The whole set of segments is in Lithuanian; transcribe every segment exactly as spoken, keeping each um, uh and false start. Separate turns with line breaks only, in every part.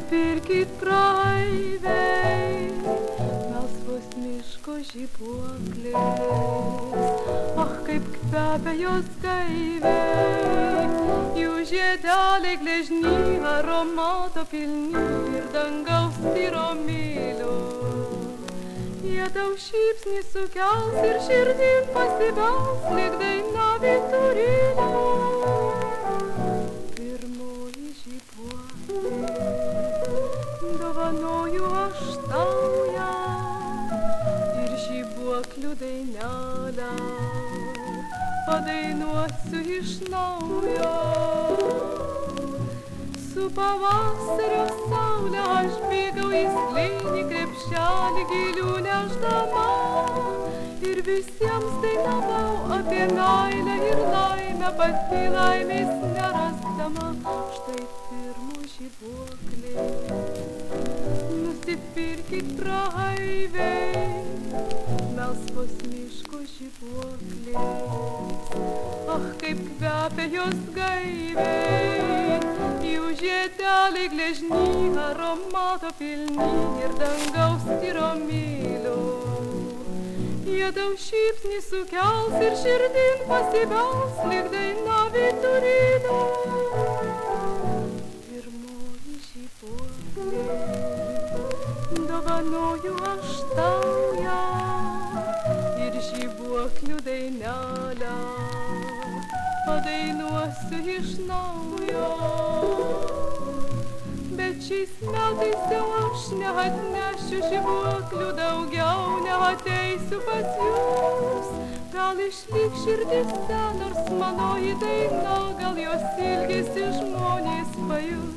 Nusipirkit praeiviai melsvos miško žibuoklės, ach, kaip kvepia jos gaiviai, jų žiedeliai gležni, aromato pilni ir dangaus tyro myliu. Jie tau šypsnį sukels ir širdin pasibels, lyg daina vyturėlio. Pirmoji žibuoklė, dovanoju aš tau ją ir žibuoklių dainelę padainuosiu iš naujo. Su pavasario saule aš bėgau į slėnį, krepšelį gėlių nešdama ir visiems dainavau apie meilę ir laimę, pati laimės nerasdama. Štai pirmo žibuoklės, nusipirkit praeiviai melsvos miško žibuoklės, ach, kaip kvepia jos gaiviai, jų žiedeliai gležni, aromato pilni ir dangaus tyro myliu. Jie tau šypsnį sukels ir širdin pasibels, lyg daina vyturėlio. Pirmoji žibuoklė, dovanoju aš tau ją ir žibuoklių dainelę padainuosiu iš naujo. Bet šiais metais jau aš neatnešiu žibuoklių daugiau, neateisiu pas jūs. Gal išliks širdyse nors manoji daina, gal jos ilgisi žmonės pajus.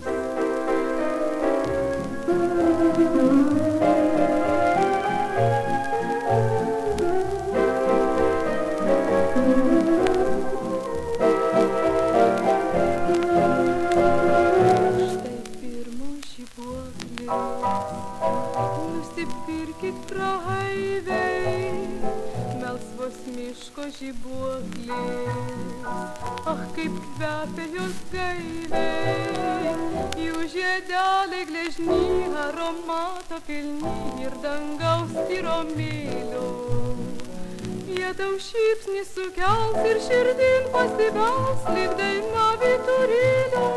Nusipirkit praeiviai melsvos miško žibuoklės, ach, kaip kvepia jos gaiviai, jų žiedeliai gležni, aromato pilni ir dangaus tyro myliu. Jie tau šypsnį sukels ir širdin pasibels, lyg daina vyturėlio.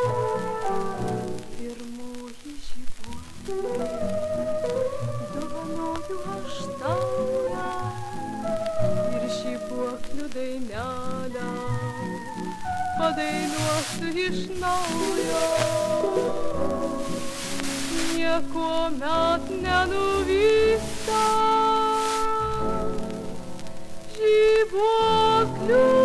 Pirmoji žibuoklė, dovanoju aš tau ją ir žibuoklių dainelę padainuosiu iš naujo. Niekuomet nenuvysta žibuoklių